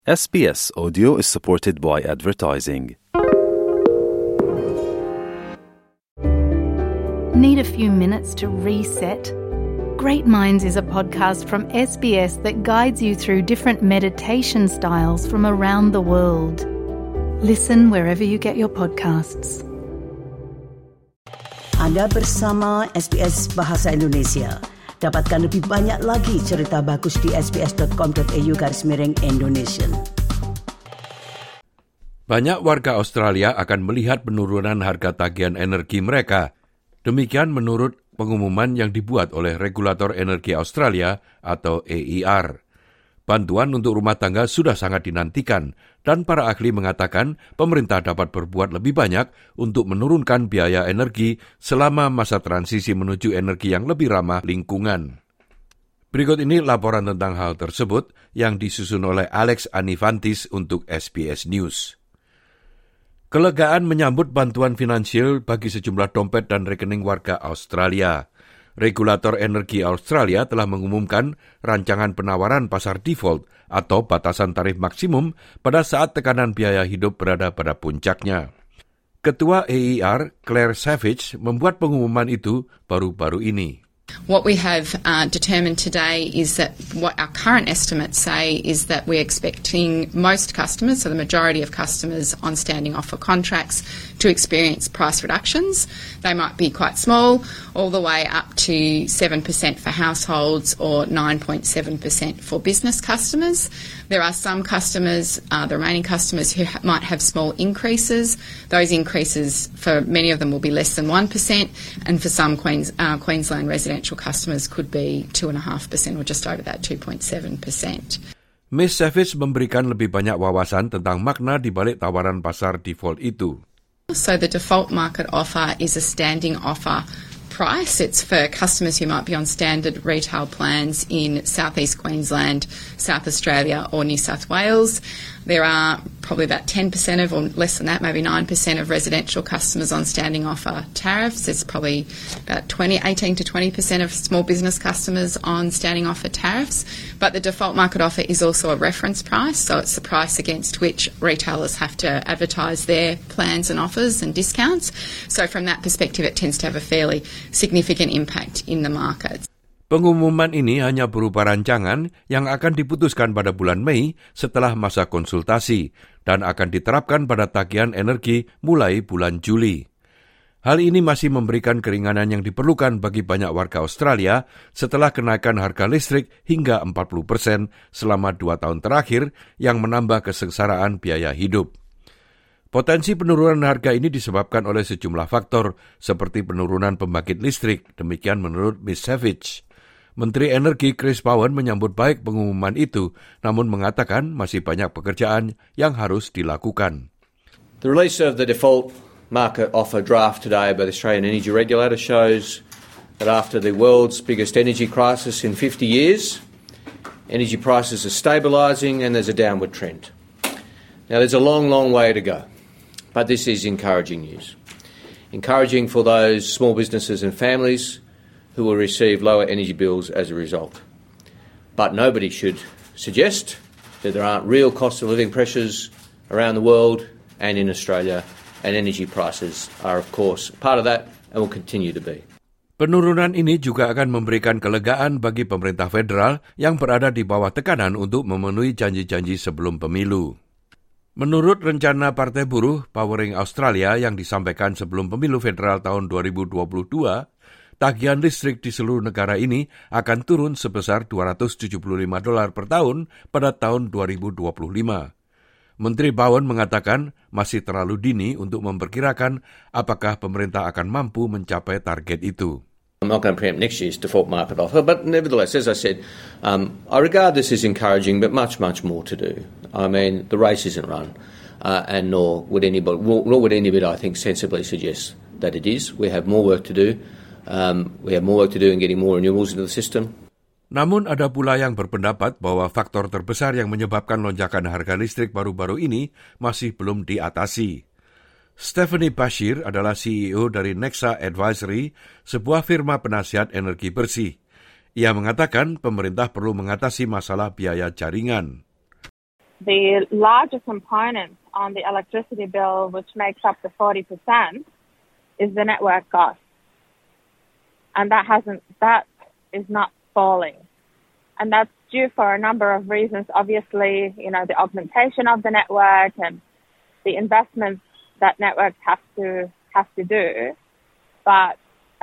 SBS Audio is supported by advertising. Need a few minutes to reset? Great Minds is a podcast from SBS that guides you through different meditation styles from around the world. Listen wherever you get your podcasts. Anda bersama SBS Bahasa Indonesia. Dapatkan lebih banyak lagi cerita bagus di sbs.com.au/Indonesian. Banyak warga Australia akan melihat penurunan harga tagihan energi mereka. Demikian menurut pengumuman yang dibuat oleh Regulator Energi Australia atau AER. Bantuan untuk rumah tangga sudah sangat dinantikan, dan para ahli mengatakan pemerintah dapat berbuat lebih banyak untuk menurunkan biaya energi selama masa transisi menuju energi yang lebih ramah lingkungan. Berikut ini laporan tentang hal tersebut yang disusun oleh Alex Anifantis untuk SBS News. Kelegaan menyambut bantuan finansial bagi sejumlah dompet dan rekening warga Australia. Regulator Energi Australia telah mengumumkan rancangan penawaran pasar default atau batasan tarif maksimum pada saat tekanan biaya hidup berada pada puncaknya. Ketua AER, Claire Savage, membuat pengumuman itu baru-baru ini. What we have determined today is that what our current estimates say is that we're expecting most customers, so the majority of customers on standing offer contracts, to experience price reductions. They might be quite small, all the way up to 7% for households or 9.7% for business customers. There are some customers, the remaining customers, who might have small increases. Those increases, for many of them, will be less than 1%, and for some Queensland residential customers could be 2.5% or just over that 2.7%. Ms. Savage memberikan lebih banyak wawasan tentang makna di balik tawaran pasar default itu. So the default market offer is a standing offer price. It's for customers who might be on standard retail plans in Southeast Queensland, South Australia or New South Wales. There are probably about 10% of, or less than that, maybe 9% of residential customers on standing offer tariffs. There's probably about 18 to 20% of small business customers on standing offer tariffs. But the default market offer is also a reference price, so it's the price against which retailers have to advertise their plans and offers and discounts. So from that perspective, it tends to have a fairly significant impact in the market. Pengumuman ini hanya berupa rancangan yang akan diputuskan pada bulan Mei setelah masa konsultasi dan akan diterapkan pada tagihan energi mulai bulan Juli. Hal ini masih memberikan keringanan yang diperlukan bagi banyak warga Australia setelah kenaikan harga listrik hingga 40% selama 2 tahun terakhir yang menambah kesengsaraan biaya hidup. Potensi penurunan harga ini disebabkan oleh sejumlah faktor seperti penurunan pembangkit listrik, demikian menurut Ms. Savage. Menteri Energi Chris Bowen menyambut baik pengumuman itu, namun mengatakan masih banyak pekerjaan yang harus dilakukan. The release of the default market offer draft today by the Australian Energy Regulator shows that after the world's biggest energy crisis in 50 years, energy prices are stabilising and there's a downward trend. Now there's a long, long way to go, but this is encouraging news. Encouraging for those small businesses and families who will receive lower energy bills as a result. But nobody should suggest that there aren't real cost of living pressures around the world and in Australia, and energy prices are of course part of that and will continue to be. Penurunan ini juga akan memberikan kelegaan bagi pemerintah federal yang berada di bawah tekanan untuk memenuhi janji-janji sebelum pemilu. Menurut rencana Partai Buruh Powering Australia yang disampaikan sebelum pemilu federal tahun 2022, tagihan listrik di seluruh negara ini akan turun sebesar $275 per tahun pada tahun 2025. Menteri Bowen mengatakan masih terlalu dini untuk memperkirakan apakah pemerintah akan mampu mencapai target itu. I'm not going to preempt next year's default market offer, but nevertheless, as I said, I regard this as encouraging, but much, much more to do. I mean, the race isn't run, and nor would anybody, I think, sensibly suggest that it is. We have more work to do. We have more work to do in getting more renewables into the system. Namun ada pula yang berpendapat bahwa faktor terbesar yang menyebabkan lonjakan harga listrik baru-baru ini masih belum diatasi. Stephanie Bashir adalah CEO dari Nexa Advisory, sebuah firma penasihat energi bersih. Ia mengatakan pemerintah perlu mengatasi masalah biaya jaringan. the larger component on the electricity bill, which makes up the 40%, is the network cost. And that is not falling. And that's due for a number of reasons. Obviously, the augmentation of the network and the investments that networks have to do. But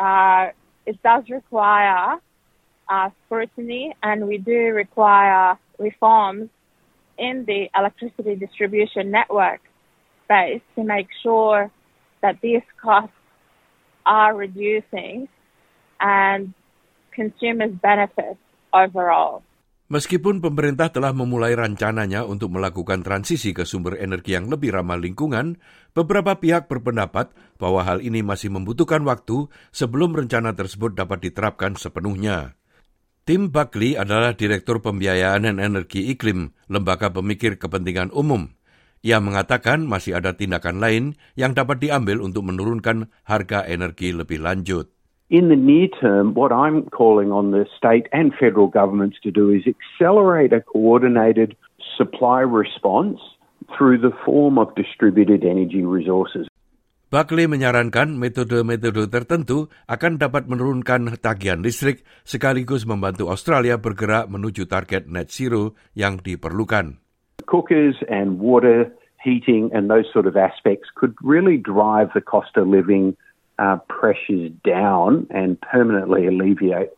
it does require scrutiny, and we do require reforms in the electricity distribution network space to make sure that these costs are reducing and consumers benefit overall. Meskipun pemerintah telah memulai rencananya untuk melakukan transisi ke sumber energi yang lebih ramah lingkungan, beberapa pihak berpendapat bahwa hal ini masih membutuhkan waktu sebelum rencana tersebut dapat diterapkan sepenuhnya. Tim Buckley adalah Direktur Pembiayaan dan Energi Iklim, Lembaga Pemikir Kepentingan Umum. Ia mengatakan masih ada tindakan lain yang dapat diambil untuk menurunkan harga energi lebih lanjut. In the near term, what I'm calling on the state and federal governments to do is accelerate a coordinated supply response through the form of distributed energy resources. Buckley menyarankan metode-metode tertentu akan dapat menurunkan tagihan listrik sekaligus membantu Australia bergerak menuju target net zero yang diperlukan. Cookers and water heating and those sort of aspects could really drive the cost of living pressures down and permanently alleviate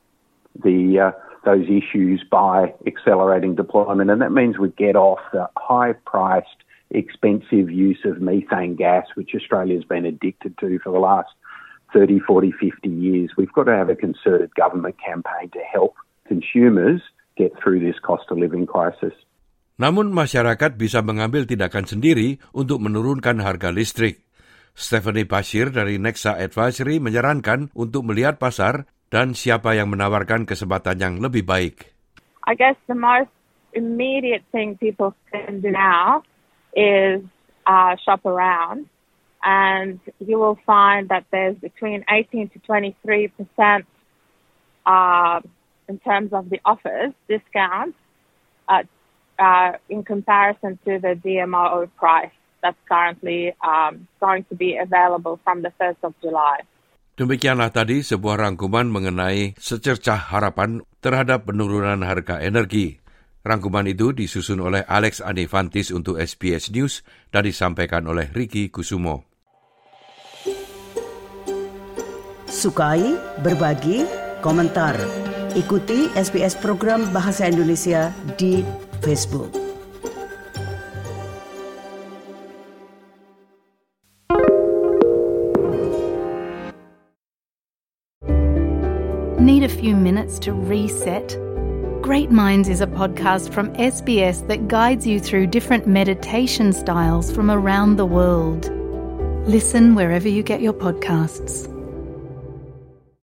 those issues by accelerating deployment. And that means we get off the high-priced, expensive use of methane gas, which Australia's been addicted to for the last 30, 40, 50 years. We've got to have a concerted government campaign to help consumers get through this cost of living crisis. Namun masyarakat bisa mengambil tindakan sendiri untuk menurunkan harga listrik. Stephanie Bashir dari Nexa Advisory menyarankan untuk melihat pasar dan siapa yang menawarkan kesempatan yang lebih baik. I guess the most immediate thing people can do now is shop around, and you will find that there's between 18 to 23% in terms of the offers, discounts, in comparison to the DMO price that's currently going to be available from the 1st of July. Demikianlah tadi sebuah rangkuman mengenai secercah harapan terhadap penurunan harga energi. Rangkuman itu disusun oleh Alex Anifantis untuk SBS News dan disampaikan oleh Ricky Kusumo. Sukai, berbagi, komentar. Ikuti SBS program Bahasa Indonesia di Facebook. Need a few minutes to reset? Great Minds is a podcast from SBS that guides you through different meditation styles from around the world. Listen wherever you get your podcasts.